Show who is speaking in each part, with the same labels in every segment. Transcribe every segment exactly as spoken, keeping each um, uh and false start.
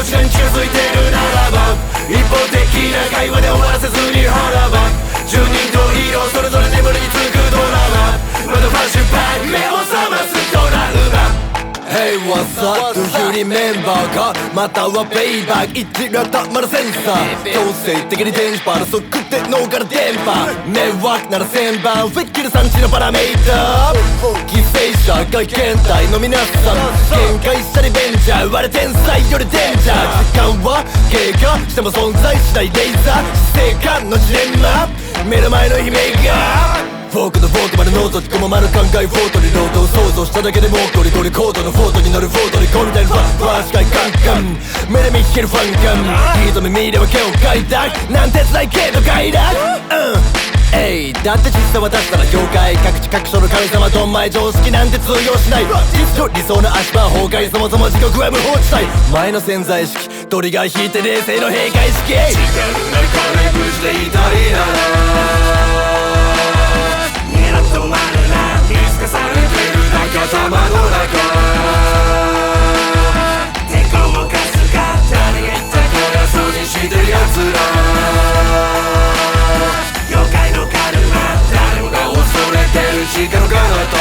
Speaker 1: こちらに近づいてるならば一方的な会話で終わらせずにほらば住人とヒーローそれぞれ眠りにつくドラマまだフラッシュバック目を覚ますドラマ
Speaker 2: Hey what's up? Do you remember かまたはペイバック一ラタまだセンサー強制的に電波の速で脳から電波迷惑なら千番フィッキル産地のパラメーター犠牲者外見体の皆さん限界したリベンジャー我天才よりデンジャー時間は経過しても存在しないレーザー死生観のジレンマ目の前の悲鳴がフォークのフォークまでノートに込ままる考えフォートにロードを想像しただけでもゴリゴリコードのフォートに乗るフォートにゴリダイファッファー視界カンカン目で見聞けるファンカン一目見れば毛を描いたなんて辛いけど快楽うんえいだって実際渡したら業界各地各所の神様ドンマイ常識なんて通用しない実情理想の足場崩壊そもそも地獄は無法地帯前の潜在意識トリガー引いて冷静の閉会式
Speaker 1: 時間なり金無事でいたいなら逃げろ止まるな見透かされてる仲間の中抵抗もかすか誰が言ったこれは掃除してるやつら妖怪のカルマ誰もが恐れてる時間の彼方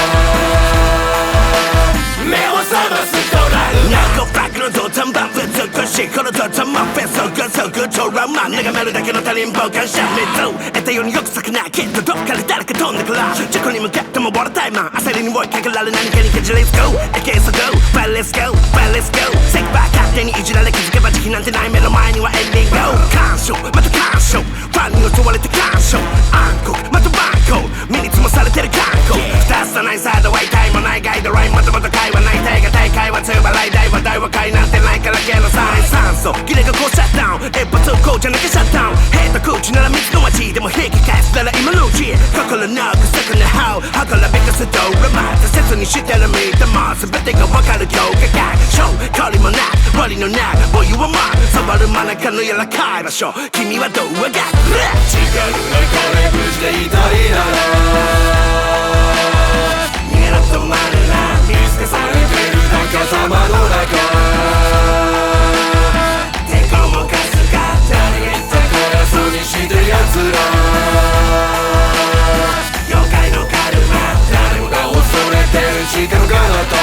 Speaker 1: 目を覚ますドラルナコバックの土壇場ぶつくしこの土壇場フェスそぐそぐトラウマ眺めるだけの他人傍観者水を得たようによく咲くなきっとどっかで誰か飛んでくる事故に向かってもボラタイマー焦りに追いかけられ何かにけじれ Let's go Against the go But let's go But let's go セクバー勝手にいじられ気づけば時期なんてない目の前にはエンディング干渉また干渉ファンに襲われて干渉暗黒またバンコ身につまされてる観光ふたさないサードは痛いもないガイドラインまたまた会話ない体が大会は通払い大話題は会なんてないからゲロサイン酸素ギレがこうシャッダウン一発こうじゃなきゃシャッダウンヘイト口なら水の街でも引き返すなら今のうち心なく咲くなハウはからべかすドラマ大切にしてる見たも全てがわかる今日がショー懲りもなく割のなくお湯はまく触る真中の柔らかい場所君はどうあがく違うなこれ無事でいたいなら逃げろ止まるな見透かされてる仲間の中抵抗もかすか誰が言ったこれは掃除してるやつら妖怪のカルマ誰もが恐れてる時間の彼方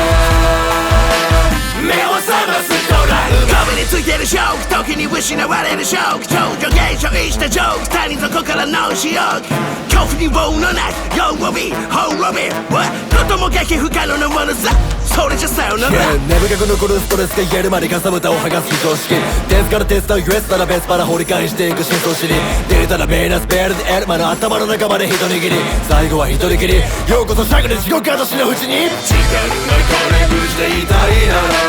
Speaker 1: 目を覚ますドラル壁についてるショック時に失われるショック頂上現象したジョーク他人底からの仕置き恐怖に棒のない弱火滅びことも激不可能なものさそれじゃさよなら
Speaker 2: 根深く残るストレスが癒えるまでかさぶたを剥がす常識デスからテスター ユーエス ならベスパラ掘り返していく真相知り出たらメイナスベルでエルマの頭の中まで一握り最後は一人きりようこそシャグで地獄私の淵に違うなこれ無事でいたいなら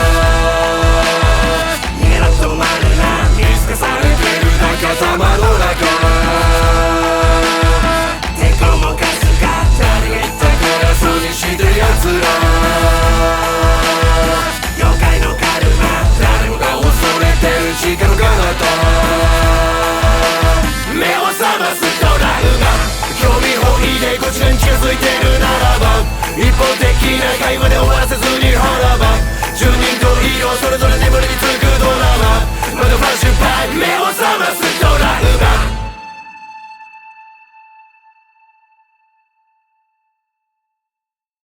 Speaker 1: 逃げろ止まるな見透かされてる仲間の中抵抗もかすか誰が言ったこれは掃除してるやつら妖怪のカルマ誰もが恐れてる時間の彼方目を覚ますドラルが興味本位でこちらに近づいてるならば一方的な会話で終わらせずにほらば住人とヒーローそれぞれ眠